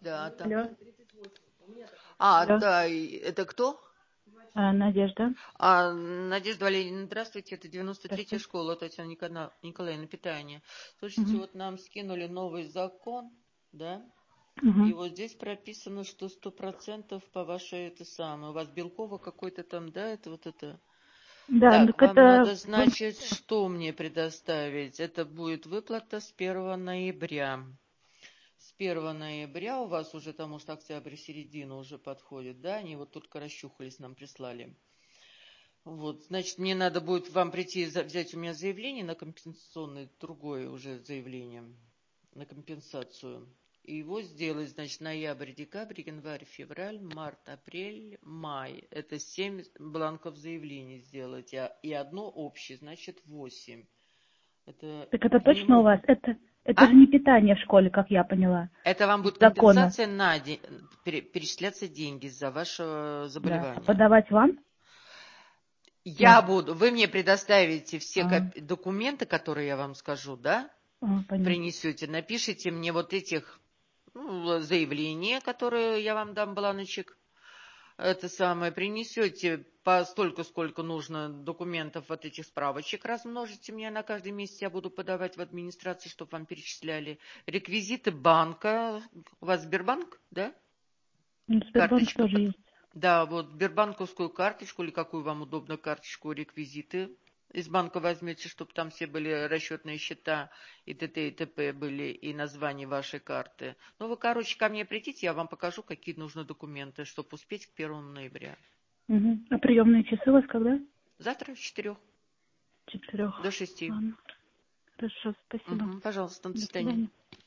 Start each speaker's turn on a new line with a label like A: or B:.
A: Да, там.
B: Алло. Алло.
A: Да, это кто?
B: Надежда.
A: Надежда Валерьевна, здравствуйте, это 93-я
B: Здравствуйте.
A: школа Татьяна Николаевна, питание. Слушайте,
B: Угу.
A: вот нам скинули новый закон, да, и
B: Угу.
A: вот здесь прописано, что 100% по вашей, это самое, у вас Белкова какой-то там, да, это вот это.
B: Да,
A: Так,
B: так
A: вам
B: это
A: надо, значит, что мне предоставить? Это будет выплата с 1 ноября. С 1 ноября у вас уже, потому что октябрь середина уже подходит, да, они вот только расчухались, нам прислали. Вот, значит, мне надо будет вам прийти, взять у меня заявление на компенсационное, другое уже заявление на компенсацию. И его сделать, значит, ноябрь, декабрь, январь, февраль, март, апрель, май. Это 7 бланков заявлений сделать. И одно общее, значит, 8. Это
B: Так это
A: к
B: точно у
A: нему...
B: вас? Это
A: А?
B: же не питание в школе, как я поняла.
A: Это вам
B: Из
A: будет
B: закона.
A: компенсация перечисляться деньги за ваше
B: Да. А
A: заболевание.
B: подавать вам?
A: Я буду, вы мне предоставите все
B: А,
A: документы, которые я вам скажу, да?
B: понятно.
A: Принесете, напишите мне вот этих заявления, которые я вам дам, бланочек. Это самое, принесете по столько, сколько нужно документов, вот этих справочек, размножите мне на каждый месяц, я буду подавать в администрацию, чтобы вам перечисляли. Реквизиты банка. У вас Сбербанк, да?
B: Сбербанк
A: Карточка.
B: тоже есть.
A: Да, вот сбербанковскую карточку или какую вам удобно карточку, реквизиты из банка возьмете, чтобы там все были расчетные счета и т.д. и т.п. были, и название вашей карты. Ну, вы, короче, ко мне придите, я вам покажу, какие нужны документы, чтобы успеть к 1 ноября.
B: Угу. А приемные часы у вас когда?
A: Завтра с 4
B: 4.
A: до 6.
B: Ладно. Хорошо, спасибо.
A: Пожалуйста, до
B: До
A: свидания.
B: свидания.